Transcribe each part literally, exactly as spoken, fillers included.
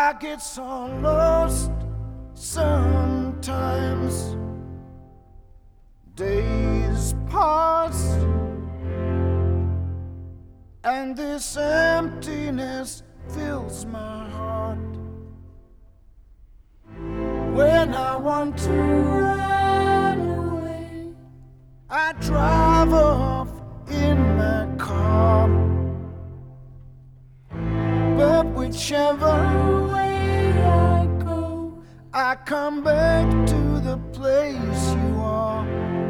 I get so lost sometimes. Days pass and this emptiness fills my heart. When I want to run away, I drive off in my car. But whichever way I go, I come back to the place you are.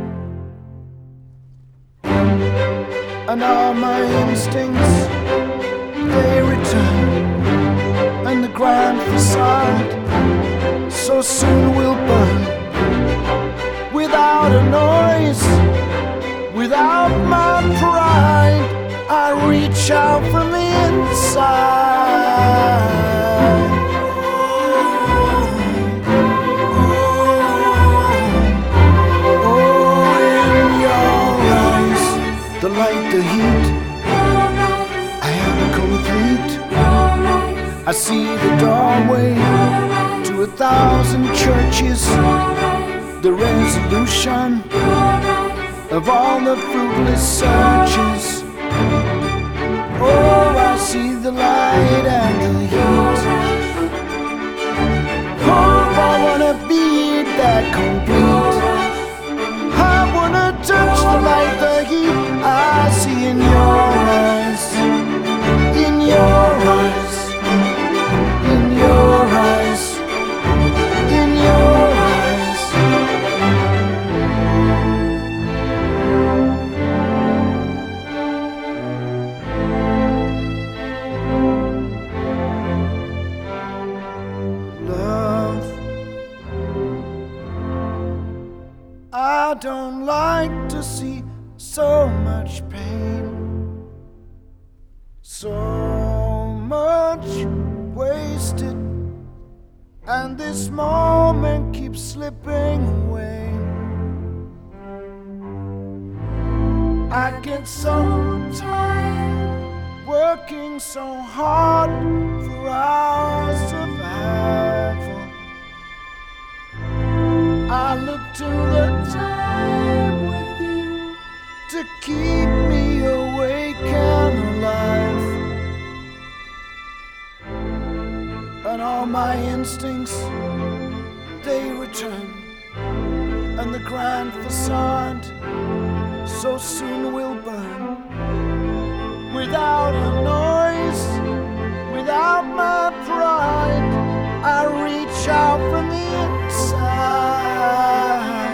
And all my instincts, they return, and the grand facade so soon will burn. Without a noise, without my pride, I reach out from the inside. Oh, in your eyes, the light, the heat, I am complete. I see the doorway to a thousand churches, the resolution of all the fruitless searches. Oh, I see the light and the heat. Oh, I wanna be that complete. I wanna touch the light, the heat I see in your eyes, in your eyes, in your eyes, in your eyes. Love, I don't like to see so much pain, so much wasted, and this moment keeps slipping away. I get so tired, working so hard for our survival. I look to the time with you to keep me awake and alive. And all my instincts, they return, and the grand facade so soon will burn. Without a noise, without my pride, I reach out from the inside.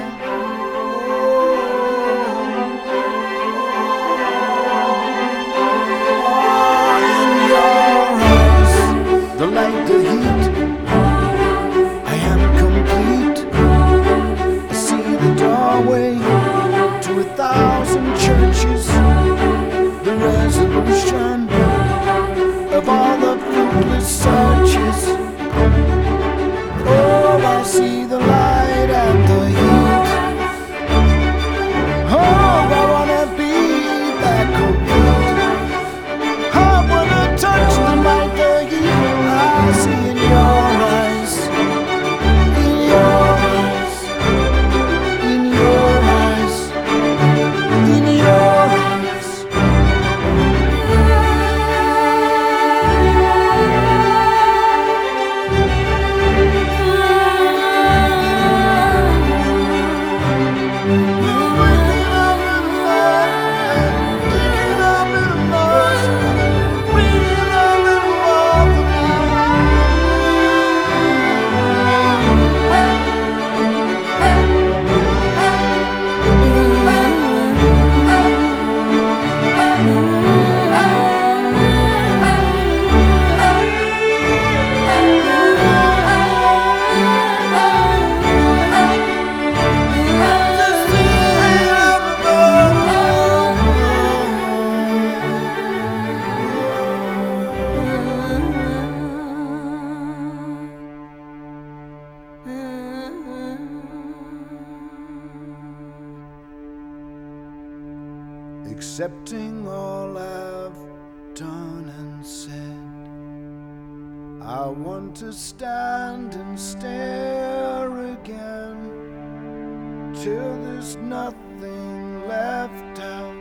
The light, the heat, I am complete. I see the doorway to a thousand churches, the resolution of all the fruitless searches. Oh, I see the light and the heat. Oh, I wanna be that complete. I wanna touch the light, the heat I see in your eyes, in your eyes, in your eyes, in your eyes. Accepting all I've done and said, I want to stand and stare again till there's nothing left out.